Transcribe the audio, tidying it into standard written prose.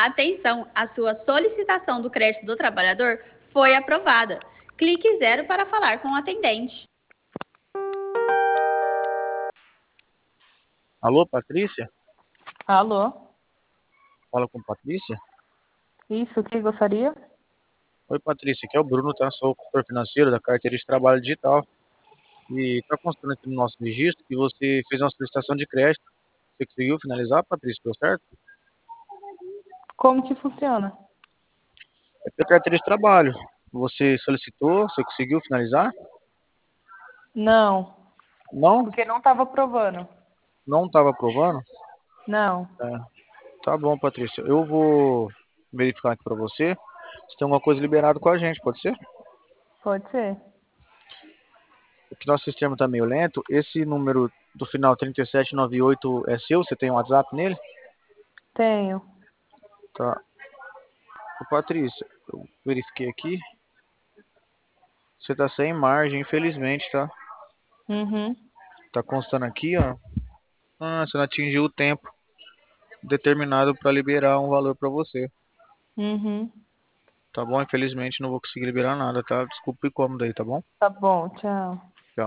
Atenção, a sua solicitação do crédito do trabalhador foi aprovada. Clique 0 para falar com o atendente. Alô, Patrícia? Alô? Fala com Patrícia? Isso, o que gostaria? Oi, Patrícia, aqui é o Bruno, tá? Sou o consultor financeiro da carteira de trabalho digital. E tá constando aqui no nosso registro que você fez uma solicitação de crédito. Você conseguiu finalizar, Patrícia? Deu certo? Como que funciona? É pela carteira de trabalho. Você solicitou, você conseguiu finalizar? Não, Não? porque não estava aprovando. Não estava aprovando? Não, É. Tá bom, Patrícia. Eu vou verificar aqui pra você se tem alguma coisa liberada com a gente, pode ser? pode ser. Porque nosso sistema tá meio lento. Esse número do final 3798 é seu? Você tem um WhatsApp nele? Tenho. Tá. Ô, Patrícia, eu verifiquei aqui. Você tá sem margem, infelizmente, tá? Uhum, Tá constando aqui, ó. Ah, você não atingiu o tempo determinado para liberar um valor para você. uhum. Tá bom? Infelizmente não vou conseguir liberar nada, tá? Desculpe o incômodo aí, tá bom? Tá bom, tchau.